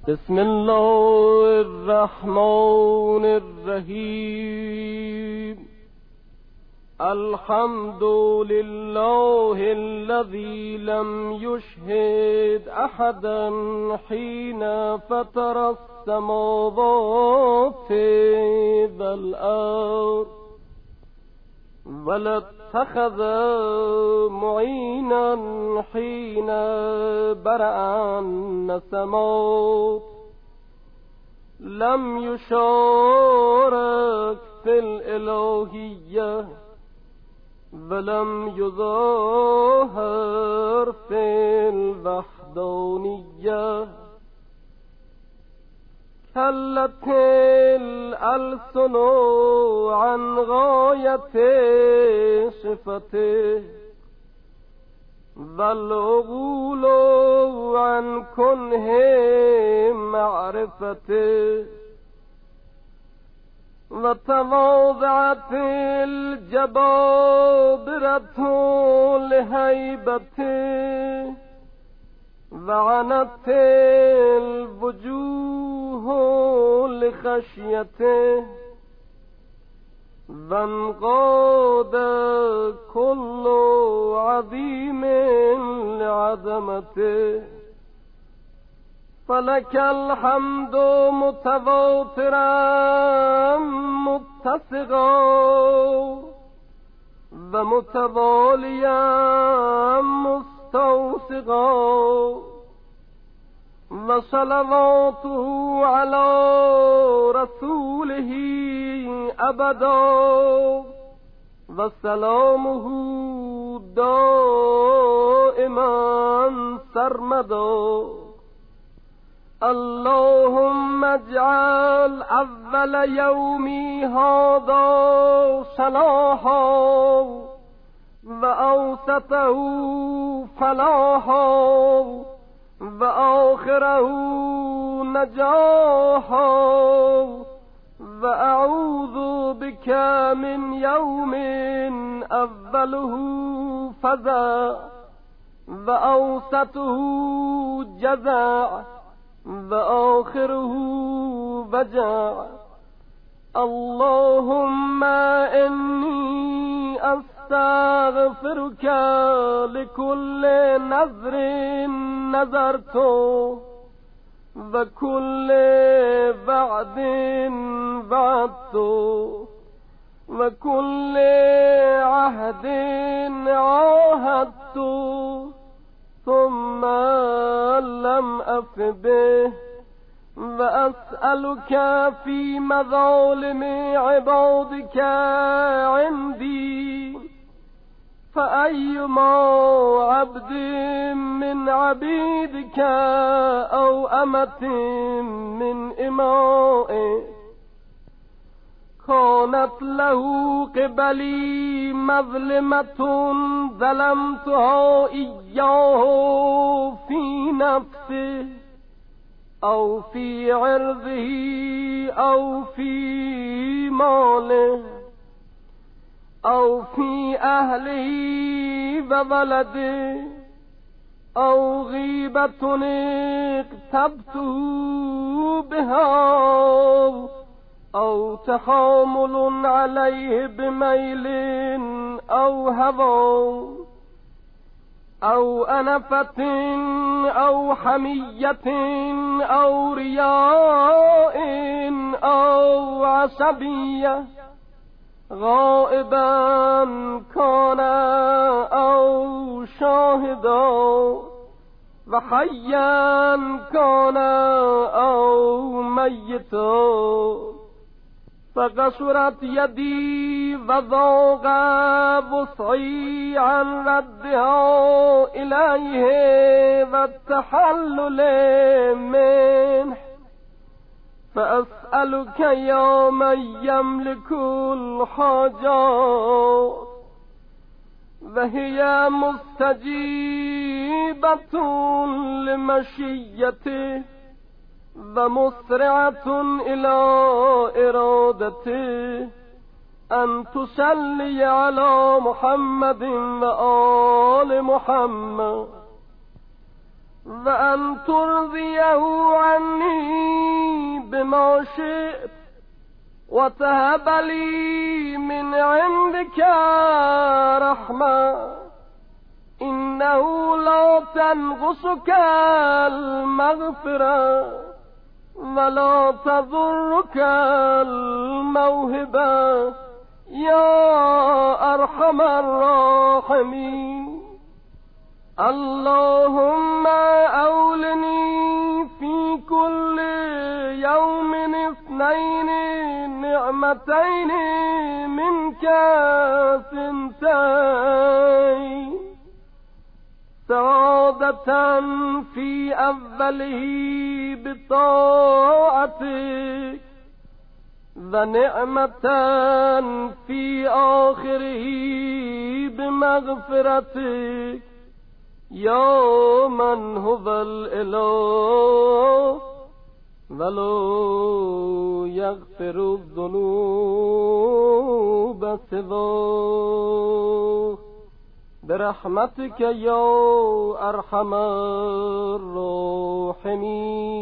بسم الله الرحمن الرحیم. الحمد لله الذي لم يشهد أحدا حين فطر السماوات والأرض ولا اتخذ معينا حين برأ النسمات لم يشارك في الإلهية ولم يظاهر في الوحدانية كلت الألسن عن غاية صفته والعقول عن كنه معرفته وتواضعت الجبابرة لهيبته وعنت الوجوه لخشيته وانقاد كل عظيم لعظمته فلك الحمد متواترا متسقا ومتواليا مستوسقا وصلواته على رسوله أبدا وسلامه دائما سرمدا. اللهم اجعل أول يومي هذا صلاحا وأوسطه فلاحا وآخره نجاحا وأعوذ بك من يوم أوله فزع وأوسطه جزع وآخره وجع. اللهم إني أستغفرك لكل نذر نذرته وكل وعد وعدته وكل عهد عاهدته ثم لم أف به. وأسألك في مظالم عبادك عندي فأيما عبد من عبيدك أو أمة من إمائك كانت له قبلي مظلمة ظلمتها إياه في نفسه أو في عرضه أو في ماله أو في أهله وولده أو غيبة اغتبته بها أو تحامل عليه بميل أو هوى أو أنفة أو حمية أو رياء أو عصبية غائبا كان أو شاهدا وحيا كان أو ميتا فقصرت يدي وضاق وسعي عن ردها إليه والتحلل منه فأسألك يا من يملك الحاجات وهي مستجيبة لمشيته ومسرعة إلى إرادته أن تصلي على محمد وآل محمد وأن ترضيه عني ما شئت وتهب لي من عندك رحمة إنه لا تنقصك المغفرة ولا تضرك الموهبة يا أرحم الراحمين. اللهم أولني في كل يوم 2 نعمتين منك 2 سعادة في أوله بطاعتك ونعمة في آخره بمغفرتك يا من هو الإله ولا يغفر الذنوب سواه برحمتك يا أرحم الراحمين.